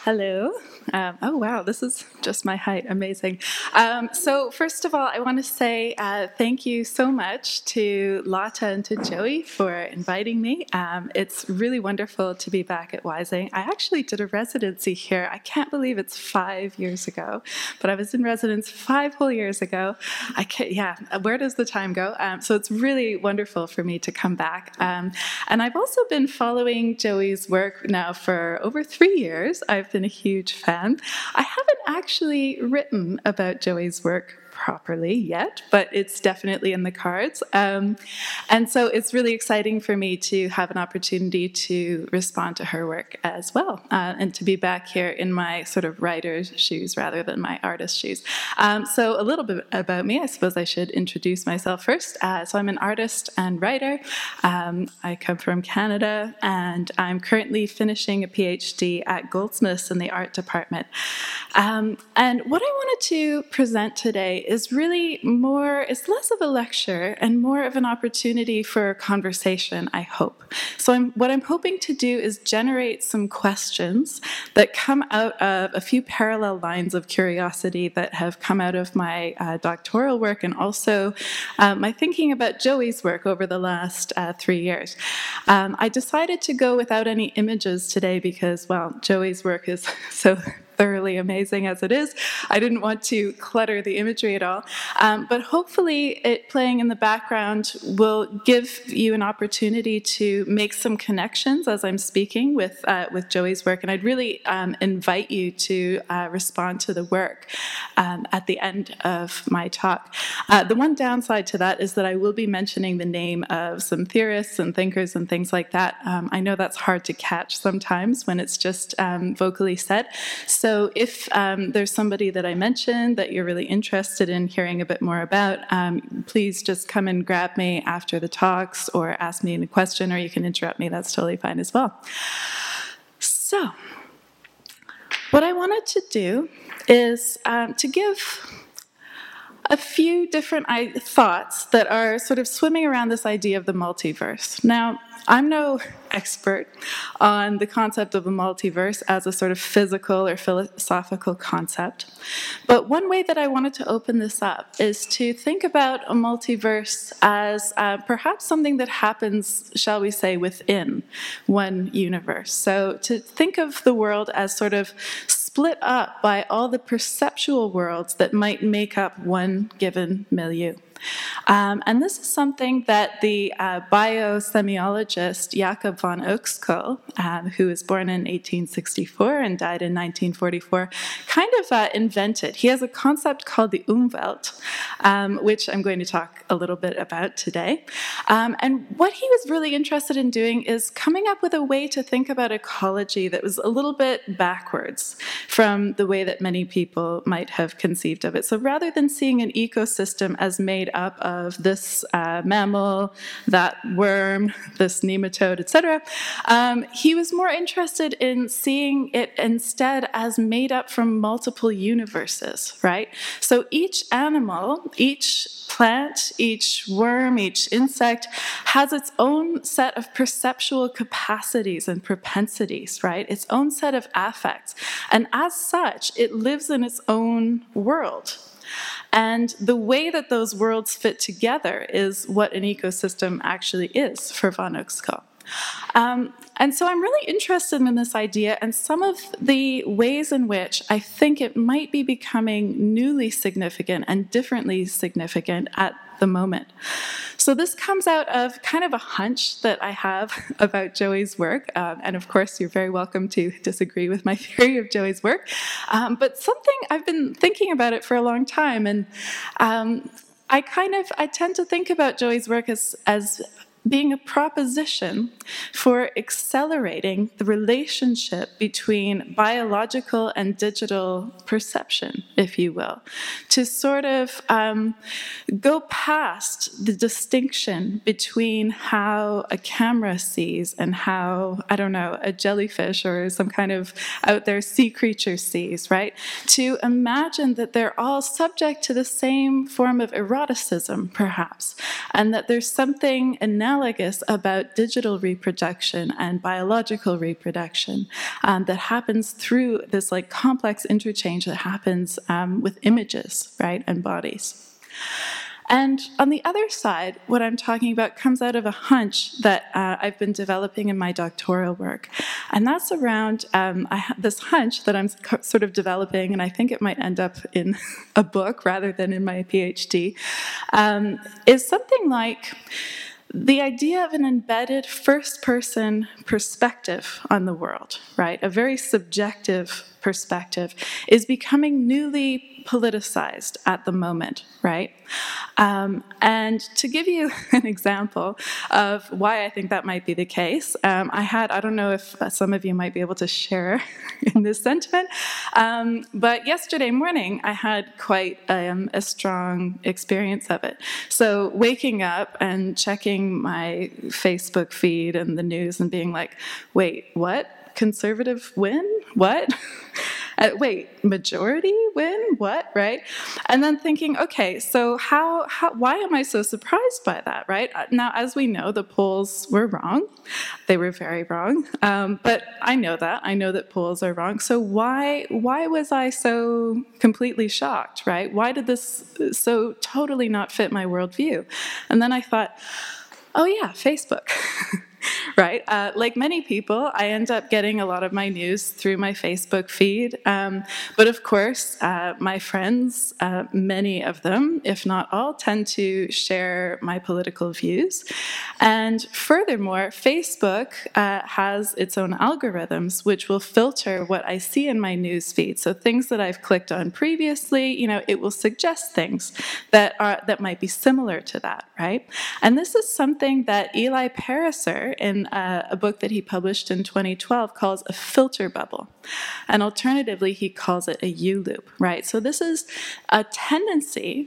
Hello. Oh, wow, this is just my height. Amazing. So, first of all, I want to say thank you so much to Lotta and to Joey for inviting me. It's really wonderful to be back at Wysing. I actually did a residency here. I can't believe it's 5 years ago, but I was in residence 5 whole years ago. Yeah, where does the time go? So, it's really wonderful for me to come back. And I've also been following Joey's work now for over 3 years. I've been a huge fan. I haven't actually written about Joey's work properly yet, but it's definitely in the cards. And so it's really exciting for me to have an opportunity to respond to her work as well, and to be back here in my sort of writer's shoes rather than my artist's shoes. So a little bit about me. I suppose I should introduce myself first. So I'm an artist and writer. I come from Canada, and I'm currently finishing a PhD at Goldsmiths in the art department. And what I wanted to present today is really it's less of a lecture and more of an opportunity for conversation, I hope. So what I'm hoping to do is generate some questions that come out of a few parallel lines of curiosity that have come out of my doctoral work and also my thinking about Joey's work over the last 3 years. I decided to go without any images today because, well, Joey's work is so thoroughly amazing as it is. I didn't want to clutter the imagery at all. But hopefully it playing in the background will give you an opportunity to make some connections as I'm speaking with Joey's work. And I'd really invite you to respond to the work at the end of my talk. The one downside to that is that I will be mentioning the name of some theorists and thinkers and things like that. I know that's hard to catch sometimes when it's just vocally said. So if there's somebody that I mentioned that you're really interested in hearing a bit more about, please just come and grab me after the talks or ask me a question, or you can interrupt me. That's totally fine as well. So what I wanted to do is to give a few different thoughts that are sort of swimming around this idea of the multiverse. Now, I'm no expert on the concept of the multiverse as a sort of physical or philosophical concept, but one way that I wanted to open this up is to think about a multiverse as perhaps something that happens, shall we say, within one universe. So to think of the world as sort of split up by all the perceptual worlds that might make up one given milieu. And this is something that the biosemiologist Jakob von Uexküll, who was born in 1864 and died in 1944, kind of invented. He has a concept called the Umwelt, which I'm going to talk a little bit about today. And what he was really interested in doing is coming up with a way to think about ecology that was a little bit backwards from the way that many people might have conceived of it. So rather than seeing an ecosystem as made up of this mammal, that worm, this nematode, etc., he was more interested in seeing it instead as made up from multiple universes, right? So each animal, each plant, each worm, each insect has its own set of perceptual capacities and propensities, right? Its own set of affects. And as such, it lives in its own world. And the way that those worlds fit together is what an ecosystem actually is for von Uexküll. And so I'm really interested in this idea and some of the ways in which I think it might be becoming newly significant and differently significant at the moment. So this comes out of kind of a hunch that I have about Joey's work. And of course, you're very welcome to disagree with my theory of Joey's work. But something I've been thinking about it for a long time. And I tend to think about Joey's work as being a proposition for accelerating the relationship between biological and digital perception, if you will, to sort of go past the distinction between how a camera sees and how, I don't know, a jellyfish or some kind of out there sea creature sees, right? To imagine that they're all subject to the same form of eroticism, perhaps, and that there's something analogous analogous about digital reproduction and biological reproduction that happens through this like complex interchange that happens with images, right, and bodies. And on the other side, what I'm talking about comes out of a hunch that I've been developing in my doctoral work. And that's around this hunch that I'm sort of developing, and I think it might end up in a book rather than in my PhD, is something like the idea of an embedded first-person perspective on the world, right? A very subjective perspective is becoming newly politicized at the moment, right? And to give you an example of why I think that might be the case, I don't know if some of you might be able to share in this sentiment, but yesterday morning I had quite a strong experience of it. So waking up and checking my Facebook feed and the news and being like, wait, what? Conservative win? What? Wait, majority win? What? Right? And then thinking, okay, so why am I so surprised by that, right? Now, as we know, the polls were wrong. They were very wrong. But I know that. I know that polls are wrong. So why was I so completely shocked, right? Why did this so totally not fit my worldview? And then I thought, oh yeah, Facebook. Right? Like many people, I end up getting a lot of my news through my Facebook feed. But of course, my friends, many of them, if not all, tend to share my political views. And furthermore, Facebook has its own algorithms, which will filter what I see in my news feed. So things that I've clicked on previously, it will suggest things that might be similar to that, right? And this is something that Eli Pariser, in a book that he published in 2012, calls a filter bubble. And alternatively, he calls it a U-loop, right? So this is a tendency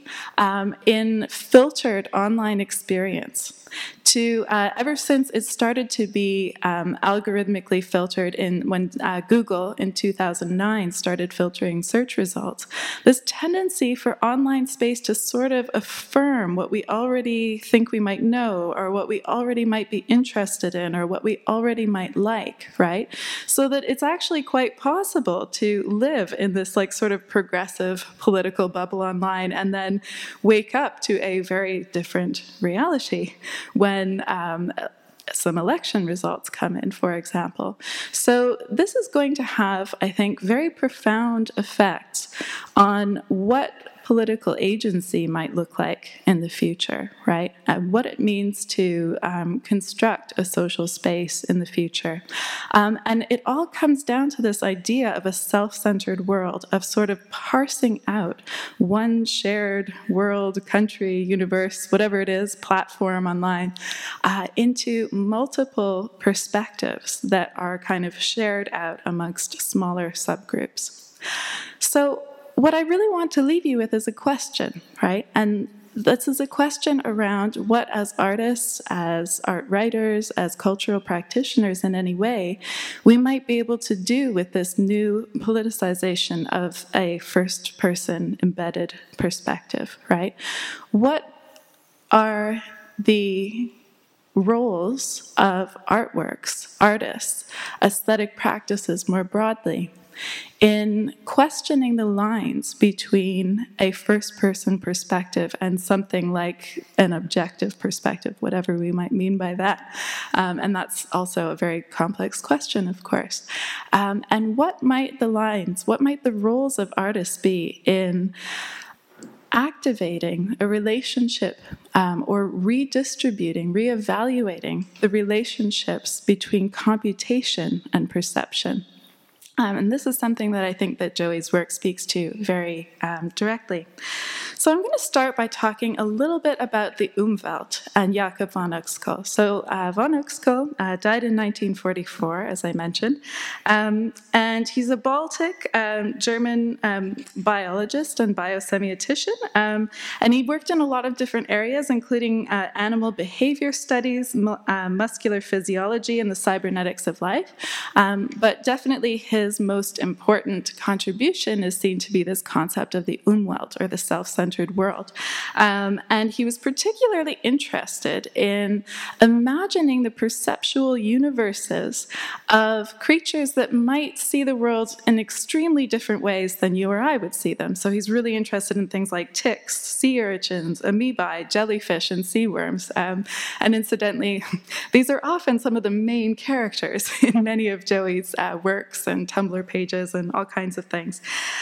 in filtered online experience to, ever since it started to be algorithmically filtered when Google in 2009 started filtering search results, this tendency for online space to sort of affirm what we already think we might know, or what we already might be interested in, or what we already might like, right? So that it's actually quite possible to live in this like sort of progressive political bubble online and then wake up to a very different reality when some election results come in, for example. So this is going to have, I think, very profound effects on what political agency might look like in the future, right? And what it means to construct a social space in the future. And it all comes down to this idea of a self-centered world, of sort of parsing out one shared world, country, universe, whatever it is, platform online, into multiple perspectives that are kind of shared out amongst smaller subgroups. So what I really want to leave you with is a question, right? And this is a question around what, as artists, as art writers, as cultural practitioners in any way, we might be able to do with this new politicization of a first-person embedded perspective, right? What are the roles of artworks, artists, aesthetic practices more broadly, in questioning the lines between a first-person perspective and something like an objective perspective, whatever we might mean by that. And that's also a very complex question, of course. And what might the roles of artists be in activating a relationship or redistributing, reevaluating the relationships between computation and perception? And this is something that I think that Joey's work speaks to very directly. So I'm going to start by talking a little bit about the Umwelt and Jakob von Uexküll. So von Uexküll died in 1944, as I mentioned, and he's a Baltic German biologist and biosemioticist, and he worked in a lot of different areas, including animal behavior studies, muscular physiology, and the cybernetics of life, but definitely his most important contribution is seen to be this concept of the Umwelt, or the self-centered anthropocentric world. And he was particularly interested in imagining the perceptual universes of creatures that might see the world in extremely different ways than you or I would see them. So he's really interested in things like ticks, sea urchins, amoebae, jellyfish, and sea worms. And incidentally, these are often some of the main characters in many of Joey's works and Tumblr pages and all kinds of things.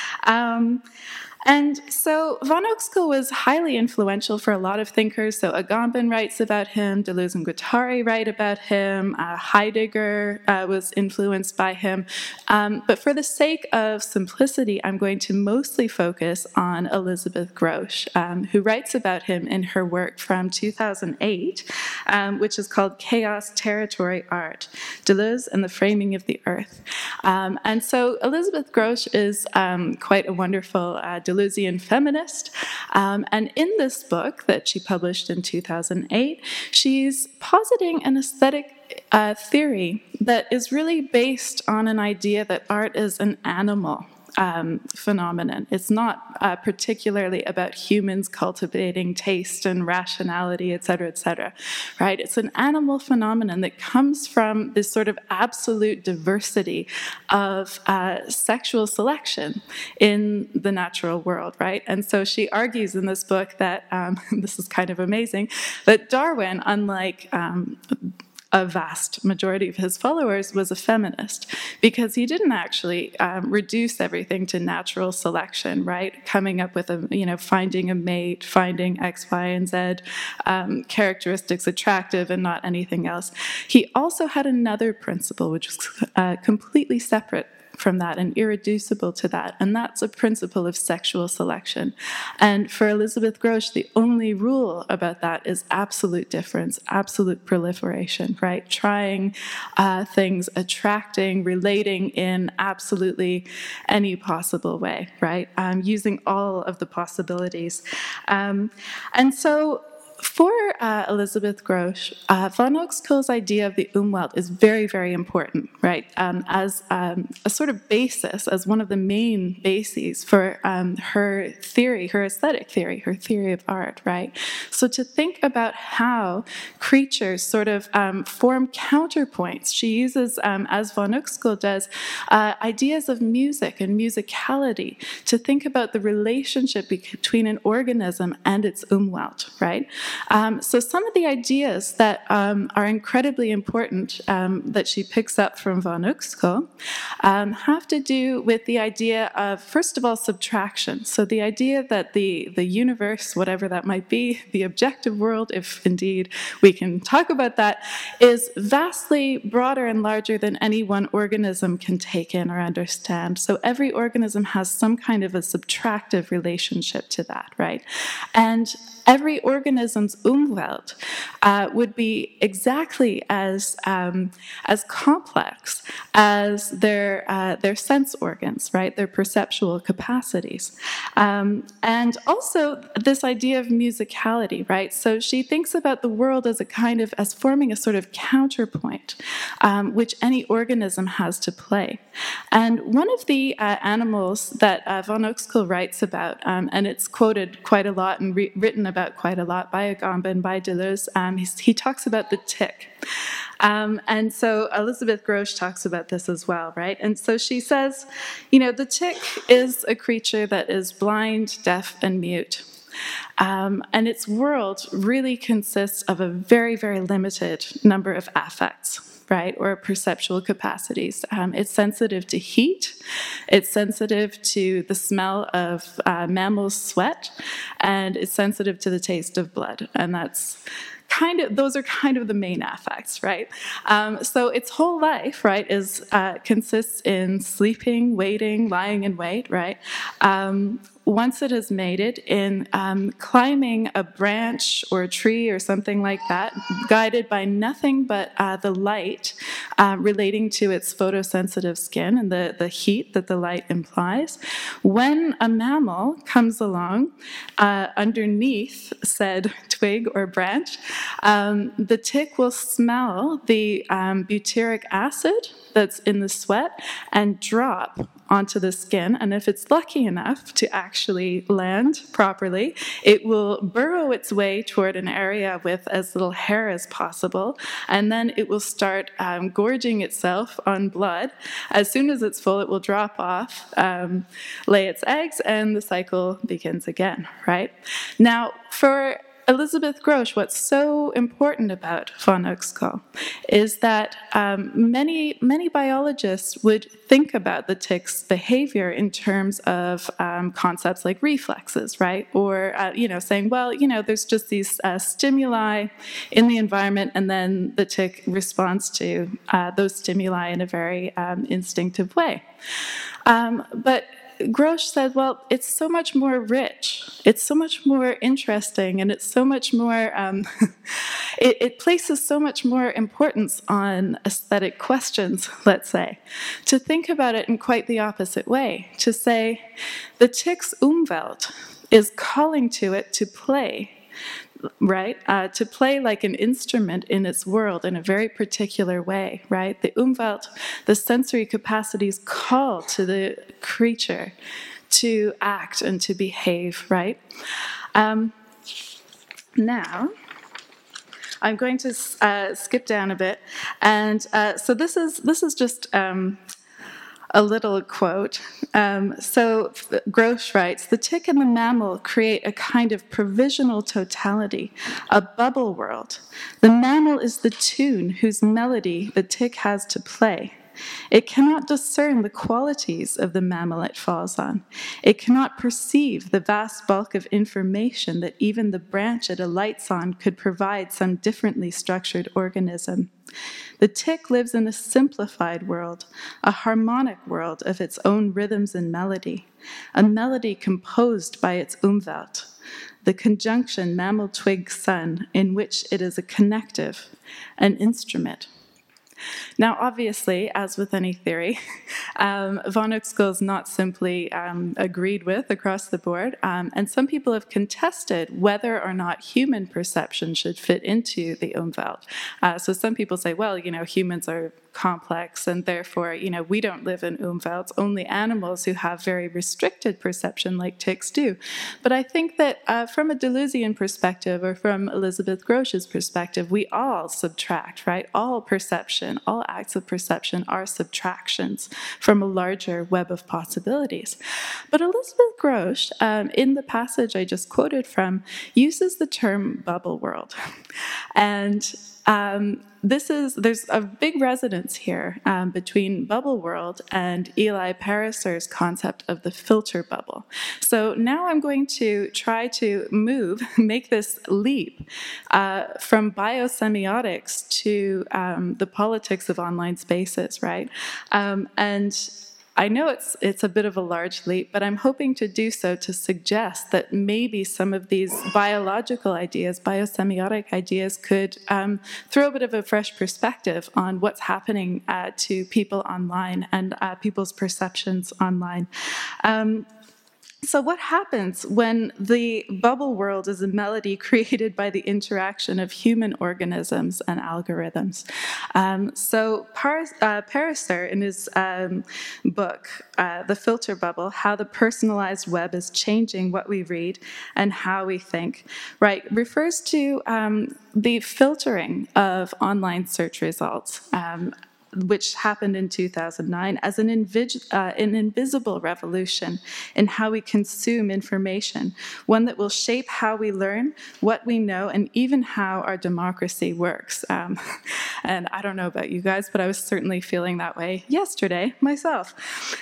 And so von Uexküll was highly influential for a lot of thinkers. So Agamben writes about him, Deleuze and Guattari write about him, Heidegger was influenced by him. But for the sake of simplicity, I'm going to mostly focus on Elizabeth Grosz, who writes about him in her work from 2008, which is called Chaos, Territory, Art, Deleuze and the Framing of the Earth. And so Elizabeth Grosz is quite a wonderful Deleuzian feminist. And in this book that she published in 2008, she's positing an aesthetic theory that is really based on an idea that art is an animal phenomenon. It's not particularly about humans cultivating taste and rationality, et cetera, right? It's an animal phenomenon that comes from this sort of absolute diversity of sexual selection in the natural world, right? And so she argues in this book that, this is kind of amazing, that Darwin, unlike a vast majority of his followers, was a feminist because he didn't actually reduce everything to natural selection, right? Coming up with finding a mate, finding X, Y, and Z characteristics attractive and not anything else. He also had another principle which was completely separate from that and irreducible to that, and that's a principle of sexual selection. And for Elizabeth Grosz, the only rule about that is absolute difference, absolute proliferation, right? Trying things, attracting, relating in absolutely any possible way, right? Using all of the possibilities. And so for Elizabeth Grosz, von Uexküll's idea of the Umwelt is very, very important, right? As a sort of basis, as one of the main bases for her theory, her aesthetic theory, her theory of art, right? So to think about how creatures sort of form counterpoints, she uses, as von Uexküll does, ideas of music and musicality to think about the relationship between an organism and its Umwelt, right? So some of the ideas that are incredibly important that she picks up from von Uexküll have to do with the idea of, first of all, subtraction. So the idea that the universe, whatever that might be, the objective world, if indeed we can talk about that, is vastly broader and larger than any one organism can take in or understand. So every organism has some kind of a subtractive relationship to that, right? And every organism's Umwelt would be exactly as complex as their sense organs, right? Their perceptual capacities, and also this idea of musicality, right? So she thinks about the world as as forming a sort of counterpoint, which any organism has to play. And one of the animals that von Uexküll writes about, and it's quoted quite a lot and written about quite a lot by Agamben, by Deleuze, he talks about the tick. And so Elizabeth Grosz talks about this as well, right? And so she says, the tick is a creature that is blind, deaf, and mute. And its world really consists of a very, very limited number of affects, right, or perceptual capacities. It's sensitive to heat, it's sensitive to the smell of mammals' sweat, and it's sensitive to the taste of blood. And those are kind of the main affects, right? So its whole life, right, consists in sleeping, waiting, lying in wait, right? Once it has mated, in climbing a branch or a tree or something like that, guided by nothing but the light relating to its photosensitive skin and the heat that the light implies. When a mammal comes along underneath said twig or branch, The tick will smell the butyric acid that's in the sweat and drop onto the skin. And if it's lucky enough to actually land properly, it will burrow its way toward an area with as little hair as possible. And then it will start gorging itself on blood. As soon as it's full, it will drop off, lay its eggs, and the cycle begins again, right? Now, for Elizabeth Grosz, what's so important about von Uxkall is that many biologists would think about the tick's behavior in terms of concepts like reflexes, right? Or, saying, well, there's just these stimuli in the environment, and then the tick responds to those stimuli in a very instinctive way. But Grosz said, well, it's so much more rich, it's so much more interesting, and it's so much more, it places so much more importance on aesthetic questions, let's say, to think about it in quite the opposite way, to say the tick's Umwelt is calling to it to play, right? To play like an instrument in its world in a very particular way, right? The Umwelt, the sensory capacities call to the creature to act and to behave, right? Now, I'm going to skip down a bit, and so this is just a little quote. So Grosz writes, the tick and the mammal create a kind of provisional totality, a bubble world. The mammal is the tune whose melody the tick has to play. It cannot discern the qualities of the mammal it falls on. It cannot perceive the vast bulk of information that even the branch it alights on could provide some differently structured organism. The tick lives in a simplified world, a harmonic world of its own rhythms and melody, a melody composed by its Umwelt, the conjunction mammal-twig-sun, in which it is a connective, an instrument. Now, obviously, as with any theory, von Uxkall is not simply agreed with across the board, and some people have contested whether or not human perception should fit into the Umwelt. So some people say, well, humans are complex, and therefore, we don't live in Umwelts. Only animals who have very restricted perception, like ticks, do. But I think that from a Deleuzian perspective, or from Elizabeth Grosz's perspective, we all subtract, right? All perception, all acts of perception are subtractions from a larger web of possibilities. But Elizabeth Grosz, in the passage I just quoted from, uses the term bubble world. And there's a big resonance here between bubble world and Eli Pariser's concept of the filter bubble. So now I'm going to try to make this leap from biosemiotics to the politics of online spaces, right? And I know it's a bit of a large leap, but I'm hoping to do so to suggest that maybe some of these biological ideas, biosemiotic ideas, could throw a bit of a fresh perspective on what's happening to people online and people's perceptions online. So what happens when the bubble world is a melody created by the interaction of human organisms and algorithms? So Pariser, in his book, The Filter Bubble, How the Personalized Web is Changing What We Read and How We Think, right, refers to the filtering of online search results, which happened in 2009, as an invisible revolution in how we consume information, one that will shape how we learn, what we know, and even how our democracy works. And I don't know about you guys, but I was certainly feeling that way yesterday myself.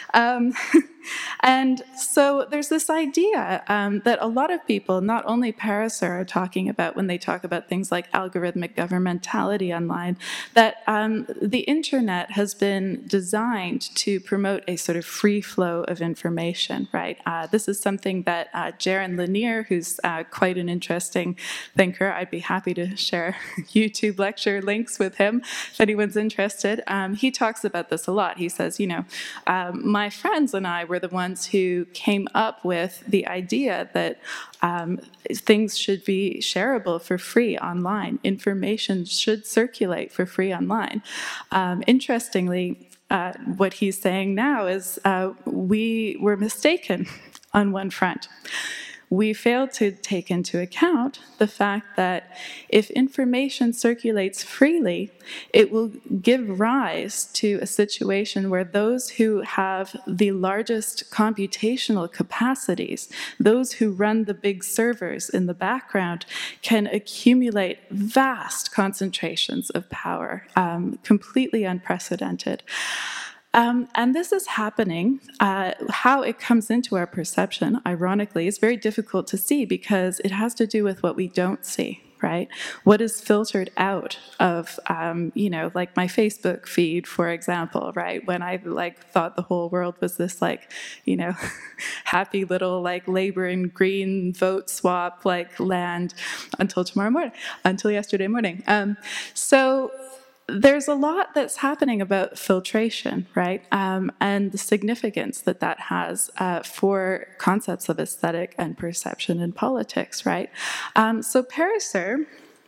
And so there's this idea that a lot of people, not only Pariser, are talking about when they talk about things like algorithmic governmentality online, that the internet has been designed to promote a sort of free flow of information, right? This is something that Jaron Lanier, who's quite an interesting thinker, I'd be happy to share YouTube lecture links with him if anyone's interested. He talks about this a lot. He says, my friends and I were the ones ones who came up with the idea that things should be shareable for free online. Information should circulate for free online. Interestingly, what he's saying now is we were mistaken on one front. We failed to take into account the fact that if information circulates freely, it will give rise to a situation where those who have the largest computational capacities, those who run the big servers in the background, can accumulate vast concentrations of power, completely unprecedented. And this is happening. How it comes into our perception, ironically, is very difficult to see because it has to do with what we don't see, right? What is filtered out of, like my Facebook feed, for example, right? When I thought the whole world was this happy little labor and green vote swap land until yesterday morning. So there's a lot that's happening about filtration, right? And the significance that has for concepts of aesthetic and perception in politics, right? So Pariser,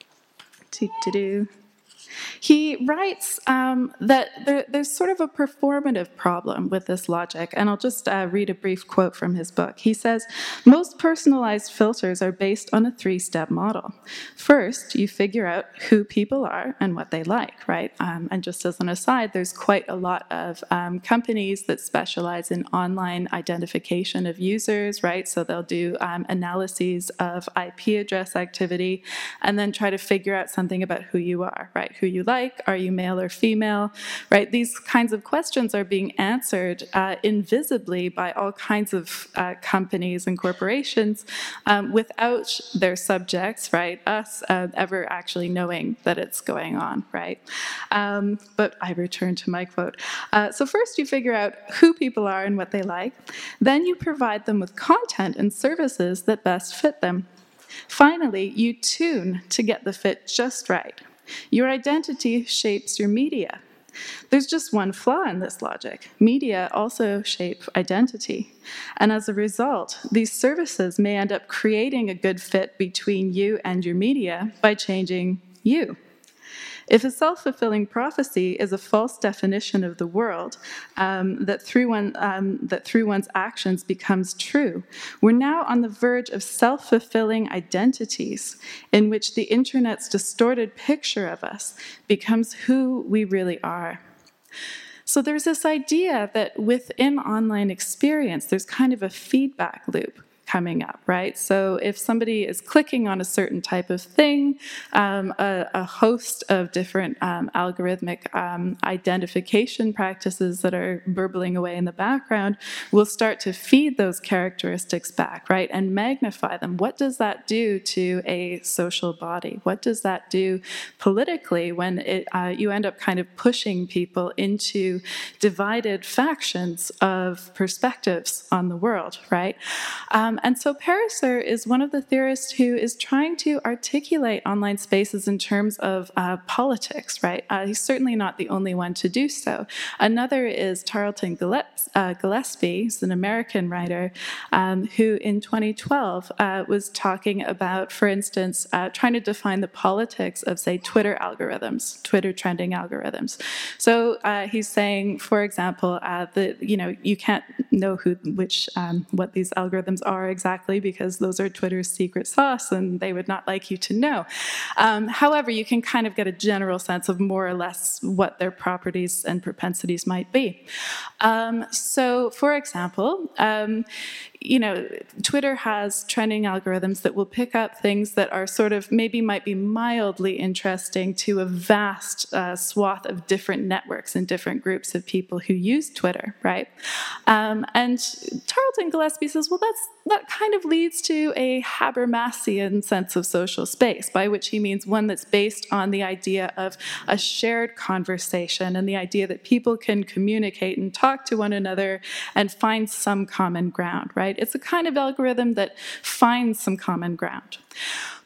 he writes that there's sort of a performative problem with this logic, and I'll just read a brief quote from his book. He says, "Most personalized filters are based on a three-step model. First, you figure out who people are and what they like, right? And just as an aside, there's quite a lot of companies that specialize in online identification of users, right? So they'll do analyses of IP address activity and then try to figure out something about who you are, right? Who you like, are you male or female, right? These kinds of questions are being answered invisibly by all kinds of companies and corporations without their subjects, right, us, ever actually knowing that it's going on, right? But I return to my quote. So first you figure out who people are and what they like. Then you provide them with content and services that best fit them. Finally, you tune to get the fit just right. Your identity shapes your media. There's just one flaw in this logic. Media also shape identity. And as a result, these services may end up creating a good fit between you and your media by changing you. If a self-fulfilling prophecy is a false definition of the world that through one's actions becomes true, we're now on the verge of self-fulfilling identities in which the internet's distorted picture of us becomes who we really are. So there's this idea that within online experience, there's kind of a feedback loop coming up, right? So if somebody is clicking on a certain type of thing, a host of different algorithmic identification practices that are burbling away in the background will start to feed those characteristics back, right? And magnify them. What does that do to a social body? What does that do politically when you end up kind of pushing people into divided factions of perspectives on the world, right? And so Pariser is one of the theorists who is trying to articulate online spaces in terms of politics, right? He's certainly not the only one to do so. Another is Tarleton Gillespie, who's an American writer, who in 2012 was talking about, for instance, trying to define the politics of, say, Twitter algorithms, Twitter trending algorithms. So he's saying, for example, that you can't know what these algorithms are exactly because those are Twitter's secret sauce and they would not like you to know. However, you can kind of get a general sense of more or less what their properties and propensities might be. So, for example, Twitter has trending algorithms that will pick up things that are sort of might be mildly interesting to a vast swath of different networks and different groups of people who use Twitter, right? And Tarleton Gillespie says, well, that kind of leads to a Habermasian sense of social space, by which he means one that's based on the idea of a shared conversation and the idea that people can communicate and talk to one another and find some common ground, right? It's a kind of algorithm that finds some common ground.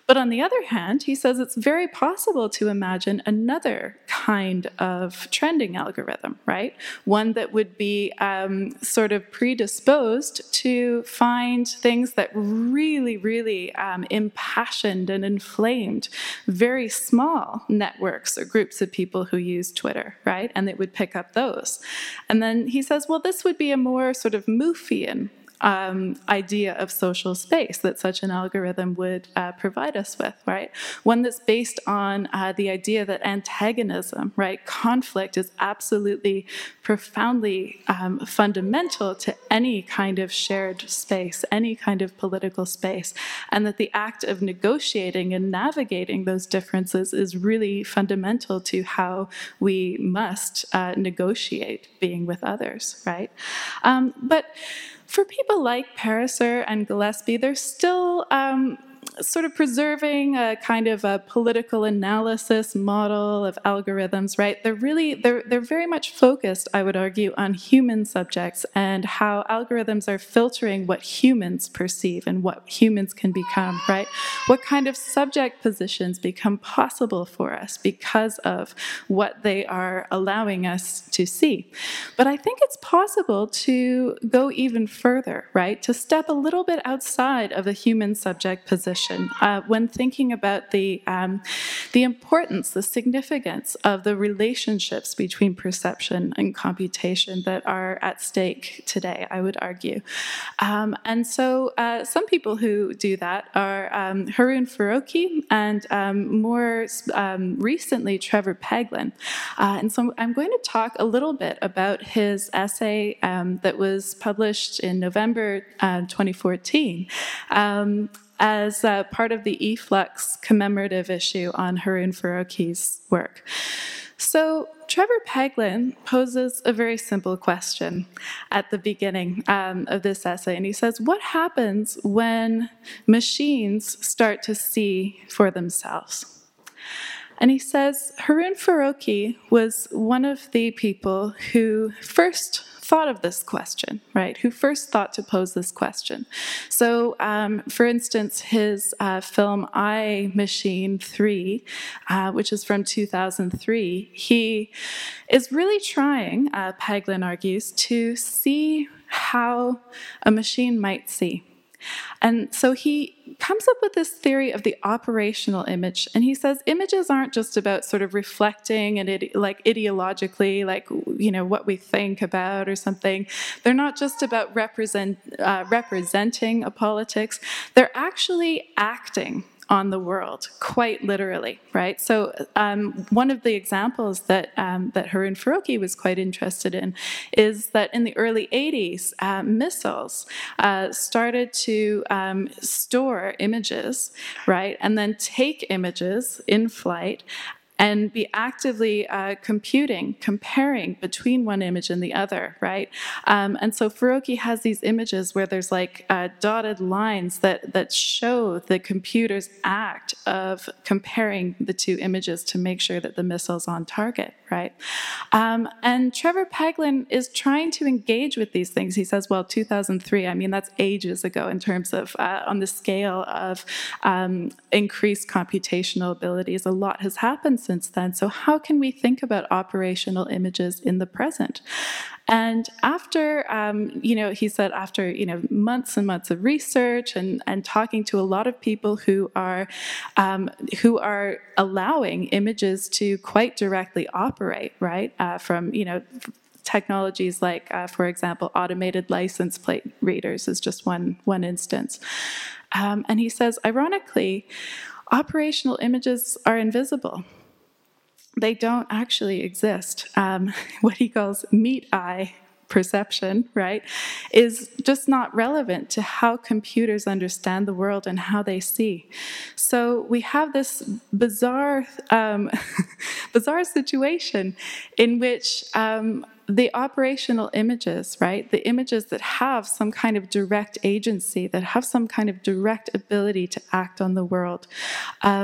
But on the other hand, he says it's very possible to imagine another kind of trending algorithm, right? One that would be sort of predisposed to find things that really, really impassioned and inflamed very small networks or groups of people who use Twitter, right? And it would pick up those. And then he says, well, this would be a more sort of Muffian idea of social space that such an algorithm would provide us with, right? One that's based on the idea that antagonism, right, conflict is absolutely profoundly fundamental to any kind of shared space, any kind of political space, and that the act of negotiating and navigating those differences is really fundamental to how we must negotiate being with others, right? But for people like Pariser and Gillespie, they're still sort of preserving a kind of a political analysis model of algorithms, right? They're very much focused, I would argue, on human subjects and how algorithms are filtering what humans perceive and what humans can become, right? What kind of subject positions become possible for us because of what they are allowing us to see. But I think it's possible to go even further, right? To step a little bit outside of a human subject position when thinking about the importance, the significance of the relationships between perception and computation that are at stake today, I would argue. And so some people who do that are Haroon Farokhi and more recently Trevor Paglen. And so I'm going to talk a little bit about his essay that was published in November 2014 as part of the eFlux commemorative issue on Haroon Farokhi's work. So Trevor Paglen poses a very simple question at the beginning of this essay, and he says, what happens when machines start to see for themselves? And he says, Haroon Farokhi was one of the people who first thought of this question, right? Who first thought to pose this question. So, for instance, his film I, Machine 3, which is from 2003, he is really trying, Paglen argues, to see how a machine might see. And so he comes up with this theory of the operational image, and he says images aren't just about sort of reflecting and like ideologically, like, you know, what we think about or something. They're not just about representing a politics. They're actually acting on the world, quite literally, right? So one of the examples that Haroon Farokhi was quite interested in is that in the early 80s, missiles started to store images, right? And then take images in flight and be actively comparing between one image and the other, right? And so Farokhi has these images where there's like dotted lines that show the computer's act of comparing the two images to make sure that the missile's on target, right? And Trevor Paglen is trying to engage with these things. He says, well, 2003, I mean, that's ages ago in terms of on the scale of increased computational abilities. A lot has happened since then. So how can we think about operational images in the present? And after, he said after, months and months of research and talking to a lot of people who are allowing images to quite directly operate, right, from, technologies like, for example, automated license plate readers is just one instance. And he says, ironically, operational images are invisible. They don't actually exist. What he calls meat-eye perception, right, is just not relevant to how computers understand the world and how they see. So we have this bizarre situation in which the operational images, right, the images that have some kind of direct agency, that have some kind of direct ability to act on the world,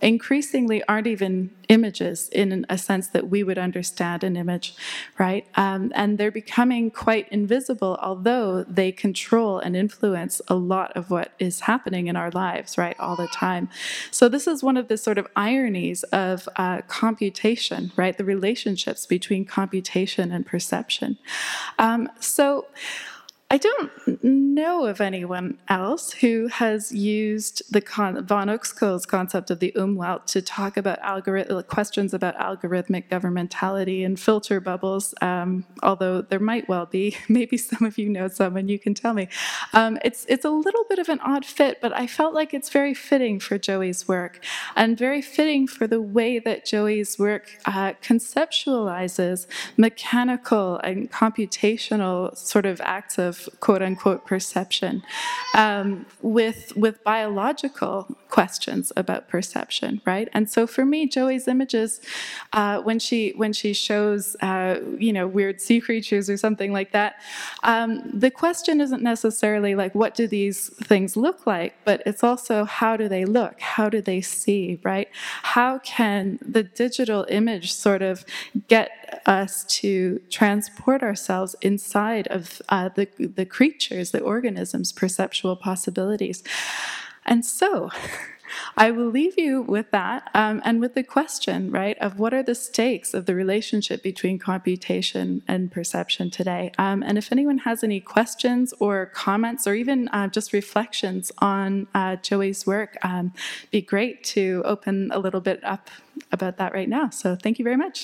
increasingly aren't even images in a sense that we would understand an image, right? And they're becoming quite invisible, although they control and influence a lot of what is happening in our lives, right, all the time. So this is one of the sort of ironies of computation, right? The relationships between computation and perception. So I don't know of anyone else who has used the von Uexküll's concept of the Umwelt to talk about questions about algorithmic governmentality and filter bubbles, although there might well be. Maybe some of you know someone, you can tell me. It's a little bit of an odd fit, but I felt like it's very fitting for Joey's work, and very fitting for the way that Joey's work conceptualizes mechanical and computational sort of acts of quote unquote perception with biological questions about perception, right? And so for me, Joey's images, when she shows weird sea creatures or something like that, the question isn't necessarily like what do these things look like, but it's also how do they look, how do they see, right? How can the digital image sort of get us to transport ourselves inside of the creatures, the organisms' perceptual possibilities. And so I will leave you with that and with the question, right, of what are the stakes of the relationship between computation and perception today? And if anyone has any questions or comments or even just reflections on Joey's work, it'd be great to open a little bit up about that right now. So thank you very much.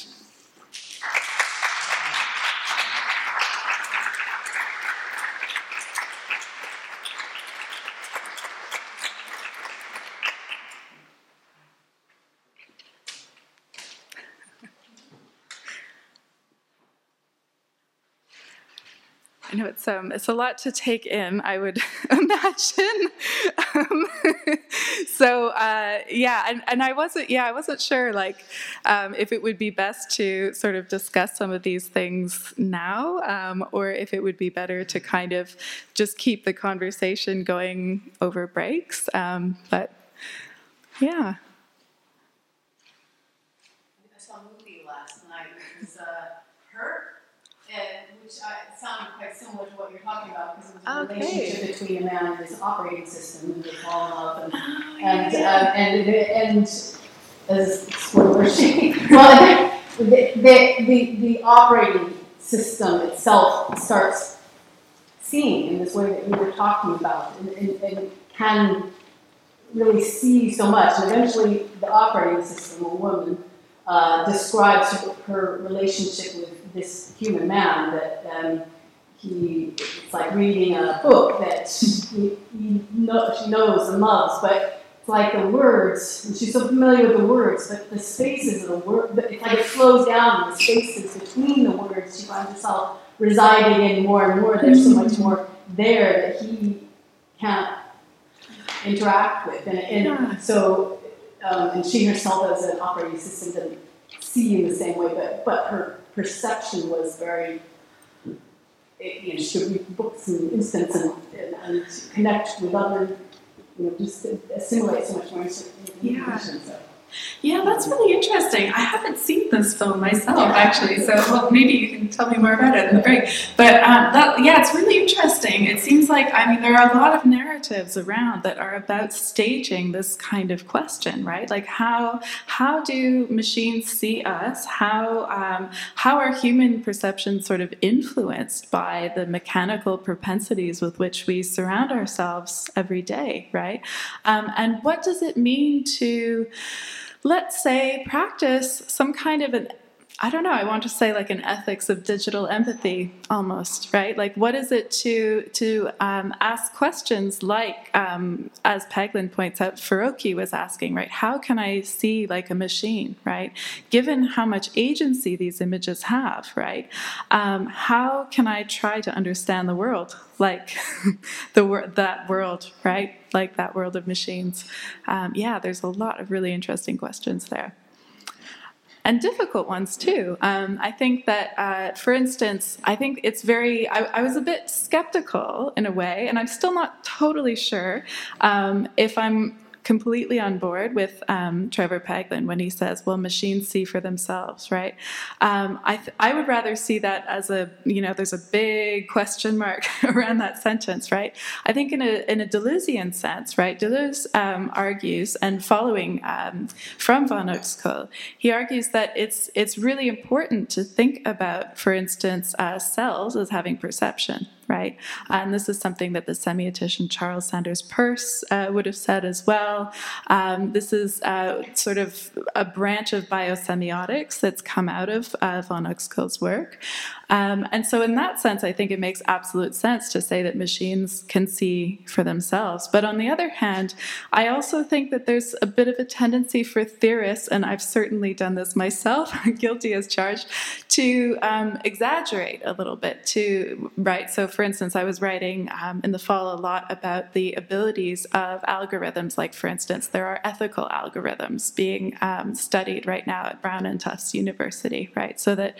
I know it's a lot to take in, I would imagine. And I wasn't sure if it would be best to sort of discuss some of these things now, or if it would be better to kind of just keep the conversation going over breaks. But yeah. I saw a movie last night, which was Her. Which sounded quite similar to what you're talking about, because it was a relationship between a man and his operating system, and they fall in love, and as spoiler, the operating system itself starts seeing in this way that you were talking about, and can really see so much, and eventually the operating system, a woman, describes her relationship with this human man that it's like reading a book that she knows and loves, but it's like the words, and she's so familiar with the words, but the spaces of the word, it's like it slows down, and the spaces between the words, she finds herself residing in more and more. There's so much more there that he can't interact with, and she herself as an operating system didn't see in the same way, but her perception was very, she could read books in instants and connect with other, just assimilate so much more information. So. Yeah, that's really interesting. I haven't seen this film myself, actually, so maybe you can tell me more about it in the break. But it's really interesting. It seems like, there are a lot of narratives around that are about staging this kind of question, right? Like how do machines see us? How are human perceptions sort of influenced by the mechanical propensities with which we surround ourselves every day, right? And what does it mean to, let's say, practice some kind of I want to say like an ethics of digital empathy almost, right? Like what is it to ask questions like, as Peglin points out, Farokhi was asking, right? How can I see like a machine, right? Given how much agency these images have, right? How can I try to understand the world like that world, right? Like that world of machines. There's a lot of really interesting questions there. And difficult ones too. I think that, for instance, I think it's I was a bit skeptical in a way, and I'm still not totally sure if I'm completely on board with Trevor Paglen when he says, well, machines see for themselves, right? I would rather see that as there's a big question mark around that sentence, right? I think in a Deleuzian sense, right, Deleuze argues, and following from von Uexküll, he argues that it's really important to think about, for instance, cells as having perception, right? And this is something that the semiotician Charles Sanders Peirce would have said as well. This is sort of a branch of biosemiotics that's come out of von Uexküll's work. And so in that sense, I think it makes absolute sense to say that machines can see for themselves. But on the other hand, I also think that there's a bit of a tendency for theorists, and I've certainly done this myself, guilty as charged, to exaggerate a little bit, right? So for instance, I was writing in the fall a lot about the abilities of algorithms. Like, for instance, there are ethical algorithms being studied right now at Brown and Tufts University, right? So that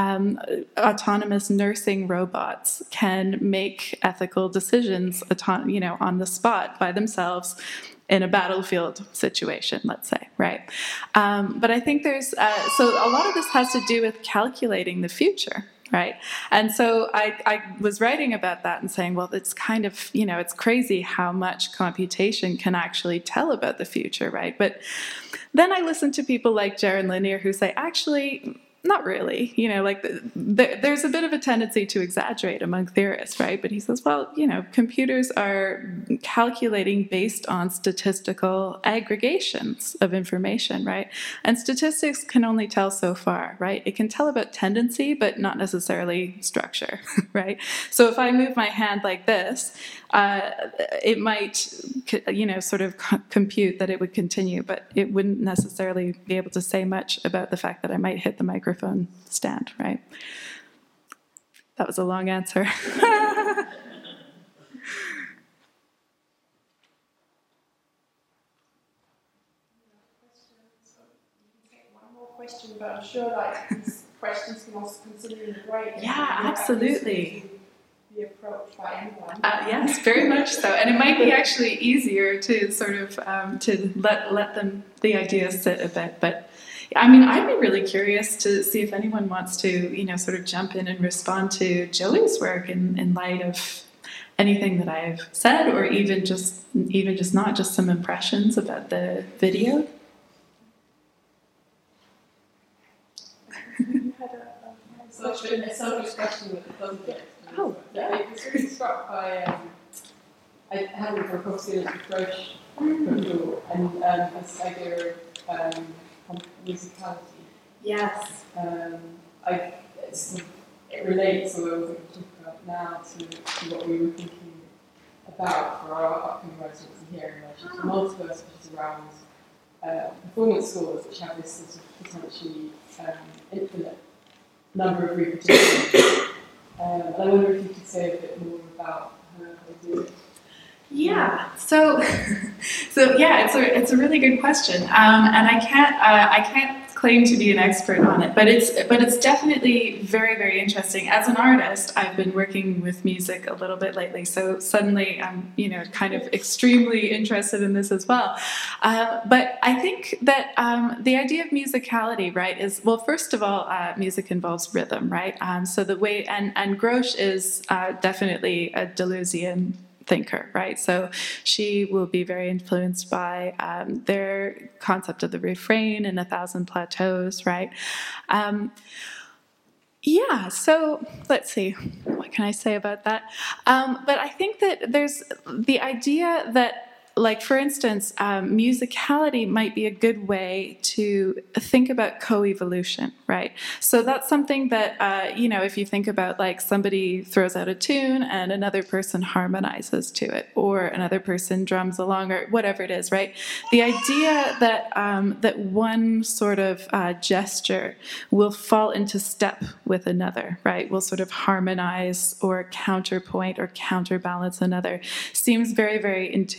autonomous nursing robots can make ethical decisions, on the spot by themselves in a battlefield situation, let's say, right? But I think there's, so a lot of this has to do with calculating the future, right? And so I was writing about that and saying, well, it's kind of, it's crazy how much computation can actually tell about the future, right? But then I listen to people like Jaron Lanier who say, actually, not really, there's a bit of a tendency to exaggerate among theorists, right? But he says, well, computers are calculating based on statistical aggregations of information, right? And statistics can only tell so far, right? It can tell about tendency, but not necessarily structure, right? So if I move my hand like this, it might, sort of compute that it would continue, but it wouldn't necessarily be able to say much about the fact that I might hit the microphone stand, right? That was a long answer. Question, but I'm sure these questions can also consider in the break. Yeah, absolutely. Be approached by anyone. Yes, very much so, and it might be actually easier to sort of to let the ideas sit a bit. But I mean, I'd be really curious to see if anyone wants to, sort of jump in and respond to Joey's work in light of anything that I've said, or even just not just some impressions about the video. You had a selfish question with the project. Oh, yeah. I was really struck by I had a proposal with Roche and this idea of musicality. Yes. It relates, or what we're talking about now, to what we were thinking about for our upcoming residency here in relation to Multiverse, which is around performance scores, which have this sort of potentially infinite number of repetitions. I wonder if you could say a bit more about how they do it. Yeah. So yeah, it's a really good question, and I can't claim to be an expert on it, but it's definitely very, very interesting. As an artist, I've been working with music a little bit lately, so suddenly I'm kind of extremely interested in this as well. But I think that the idea of musicality, right, is, well, first of all, music involves rhythm, right? So the way and Grosch is definitely a Deleuzian thinker, right? So she will be very influenced by their concept of the refrain in 1,000 Plateaus, right? Yeah, so let's see, what can I say about that? But I think that there's the idea that, like, for instance, musicality might be a good way to think about coevolution, right? So that's something that, if you think about, like, somebody throws out a tune and another person harmonizes to it, or another person drums along, or whatever it is, right? The idea that that one sort of gesture will fall into step with another, right? Will sort of harmonize or counterpoint or counterbalance another seems very, very intuitive.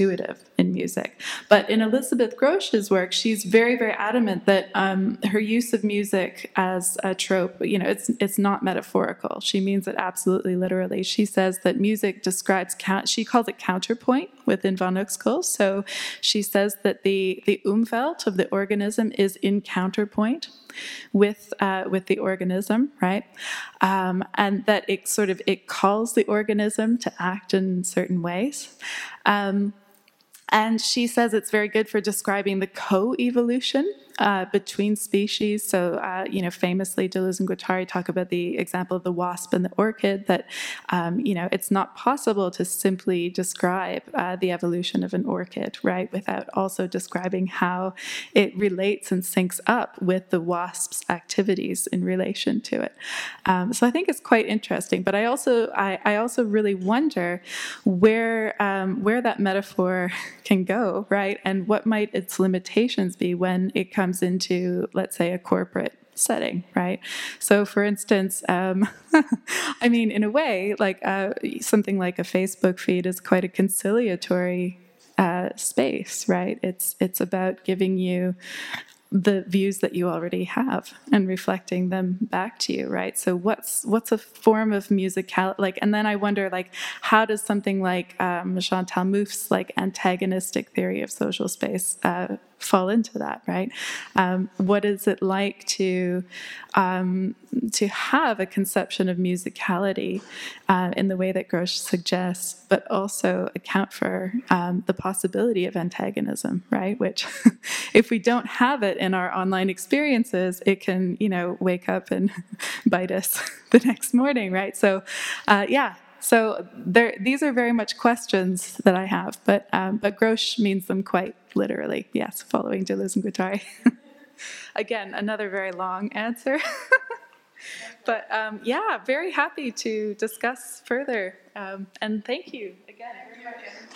in music. But in Elizabeth Grosch's work, she's very, very adamant that her use of music as a trope, it's not metaphorical. She means it absolutely literally. She says that music describes, she calls it counterpoint within von Uxküll. So she says that the Umwelt of the organism is in counterpoint with the organism, right? And that it calls the organism to act in certain ways. And she says it's very good for describing the co-evolution between species. So, famously, Deleuze and Guattari talk about the example of the wasp and the orchid, that, it's not possible to simply describe the evolution of an orchid, right, without also describing how it relates and syncs up with the wasp's activities in relation to it. So I think it's quite interesting. But I also really wonder where that metaphor can go, right? And what might its limitations be when it comes into, let's say, a corporate setting, right? So, for instance, I mean, in a way, like something like a Facebook feed is quite a conciliatory space, right? It's about giving you the views that you already have and reflecting them back to you, right? So what's a form of musicality, like, and then I wonder, like, how does something like Chantal Mouffe's like antagonistic theory of social space fall into that, right? What is it like to have a conception of musicality in the way that Grosch suggests, but also account for the possibility of antagonism, right? Which, if we don't have it in our online experiences, it can, wake up and bite us the next morning, right? So, So these are very much questions that I have, but Grosch means them quite literally. Yes, following Deleuze and Guattari. Again, another very long answer. But very happy to discuss further. And thank you again very much.